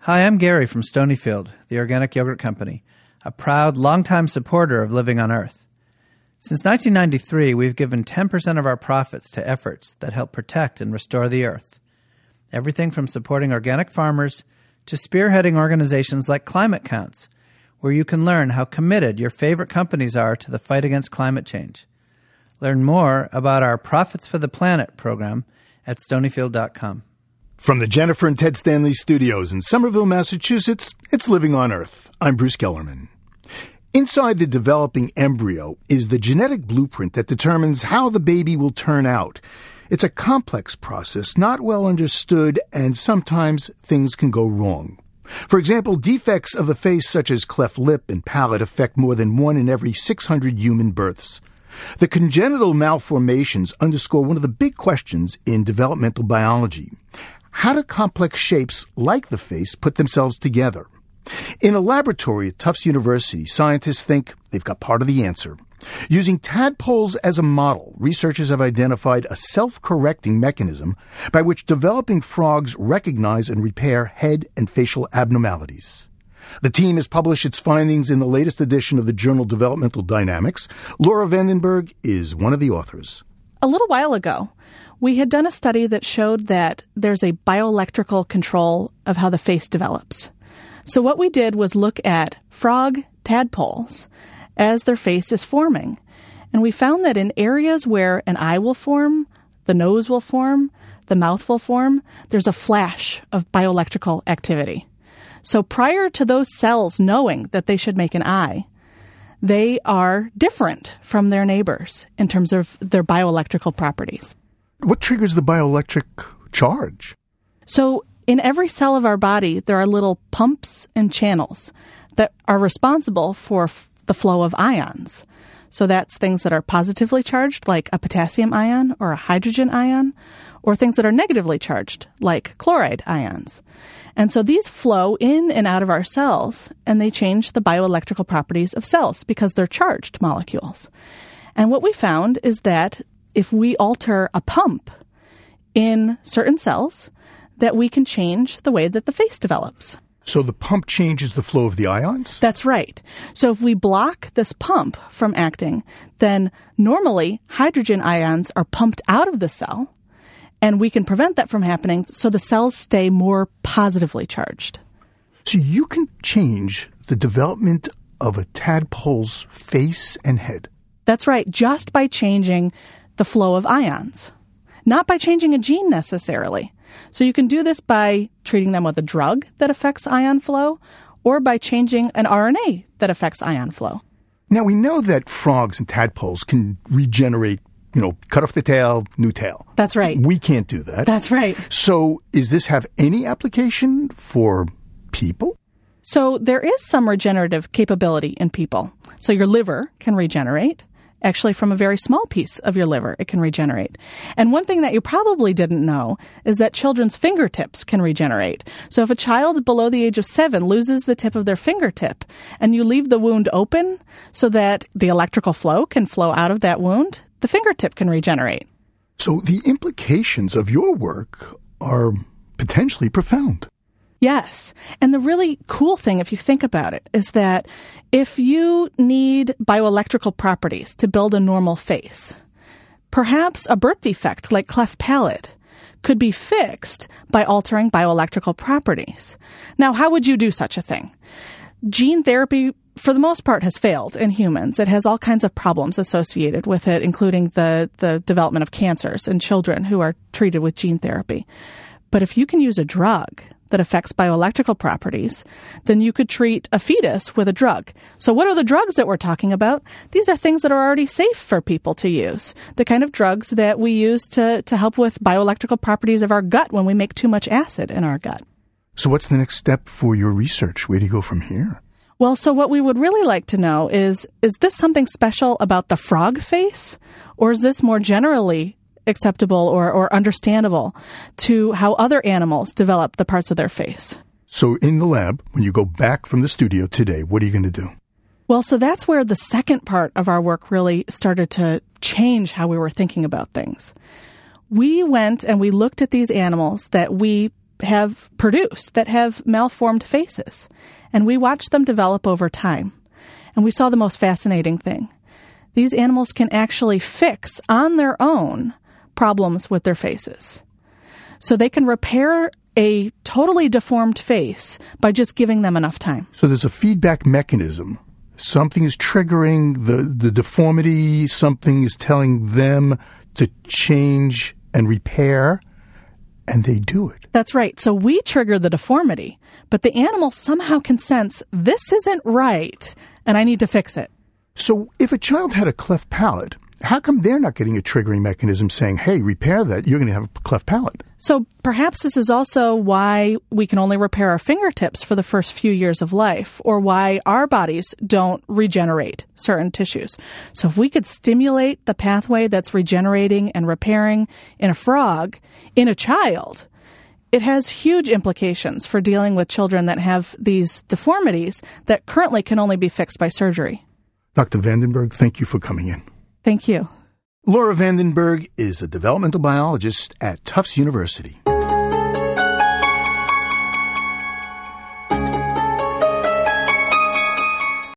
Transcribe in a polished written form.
Hi, I'm Gary from Stonyfield, the organic yogurt company, a proud, longtime supporter of Living on Earth. Since 1993, we've given 10% of our profits to efforts that help protect and restore the earth. Everything from supporting organic farmers to spearheading organizations like Climate Counts, where you can learn how committed your favorite companies are to the fight against climate change. Learn more about our Profits for the Planet program at stonyfield.com. From the Jennifer and Ted Stanley studios in Somerville, Massachusetts, it's Living on Earth. I'm Bruce Kellerman. Inside the developing embryo is the genetic blueprint that determines how the baby will turn out. It's a complex process, not well understood, and sometimes things can go wrong. For example, defects of the face such as cleft lip and palate affect more than 1 in every 600 human births. The congenital malformations underscore one of the big questions in developmental biology. How do complex shapes like the face put themselves together? In a laboratory at Tufts University, scientists think they've got part of the answer. Using tadpoles as a model, researchers have identified a self-correcting mechanism by which developing frogs recognize and repair head and facial abnormalities. The team has published its findings in the latest edition of the journal Developmental Dynamics. Laura Vandenberg is one of the authors. A little while ago, we had done a study that showed that there's a bioelectrical control of how the face develops. So what we did was look at frog tadpoles as their face is forming. And we found that in areas where an eye will form, the nose will form, the mouth will form, there's a flash of bioelectrical activity. So prior to those cells knowing that they should make an eye, they are different from their neighbors in terms of their bioelectrical properties. What triggers the bioelectric charge? So in every cell of our body, there are little pumps and channels that are responsible for the flow of ions. So that's things that are positively charged, like a potassium ion or a hydrogen ion, or things that are negatively charged, like chloride ions. And so these flow in and out of our cells, and they change the bioelectrical properties of cells because they're charged molecules. And what we found is that if we alter a pump in certain cells, that we can change the way that the face develops. So the pump changes the flow of the ions? That's right. So if we block this pump from acting, then normally hydrogen ions are pumped out of the cell, and we can prevent that from happening so the cells stay more positively charged. So you can change the development of a tadpole's face and head? That's right, just by changing the flow of ions. Not by changing a gene necessarily. So you can do this by treating them with a drug that affects ion flow or by changing an RNA that affects ion flow. Now, we know that frogs and tadpoles can regenerate, cut off the tail, new tail. That's right. We can't do that. That's right. So does this have any application for people? So there is some regenerative capability in people. So your liver can regenerate. Actually, from a very small piece of your liver, it can regenerate. And one thing that you probably didn't know is that children's fingertips can regenerate. So if a child below the age of 7 loses the tip of their fingertip and you leave the wound open so that the electrical flow can flow out of that wound, the fingertip can regenerate. So the implications of your work are potentially profound. Yes. And the really cool thing, if you think about it, is that if you need bioelectrical properties to build a normal face, perhaps a birth defect like cleft palate could be fixed by altering bioelectrical properties. Now, how would you do such a thing? Gene therapy, for the most part, has failed in humans. It has all kinds of problems associated with it, including the development of cancers in children who are treated with gene therapy. But if you can use a drug that affects bioelectrical properties, then you could treat a fetus with a drug. So what are the drugs that we're talking about? These are things that are already safe for people to use. The kind of drugs that we use to help with bioelectrical properties of our gut when we make too much acid in our gut. So what's the next step for your research? Where do you go from here? Well, so what we would really like to know is this something special about the frog face? Or is this more generally acceptable or understandable to how other animals develop the parts of their face? So in the lab, when you go back from the studio today, what are you going to do? Well, so that's where the second part of our work really started to change how we were thinking about things. We went and we looked at these animals that we have produced that have malformed faces. And we watched them develop over time. And we saw the most fascinating thing. These animals can actually fix on their own problems with their faces. So they can repair a totally deformed face by just giving them enough time. So there's a feedback mechanism. Something is triggering the deformity, something is telling them to change and repair, and they do it. That's right. So we trigger the deformity, but the animal somehow can sense this isn't right, and I need to fix it. So if a child had a cleft palate, how come they're not getting a triggering mechanism saying, hey, repair that, you're going to have a cleft palate? So perhaps this is also why we can only repair our fingertips for the first few years of life, or why our bodies don't regenerate certain tissues. So if we could stimulate the pathway that's regenerating and repairing in a frog, in a child, it has huge implications for dealing with children that have these deformities that currently can only be fixed by surgery. Dr. Vandenberg, thank you for coming in. Thank you. Laura Vandenberg is a developmental biologist at Tufts University.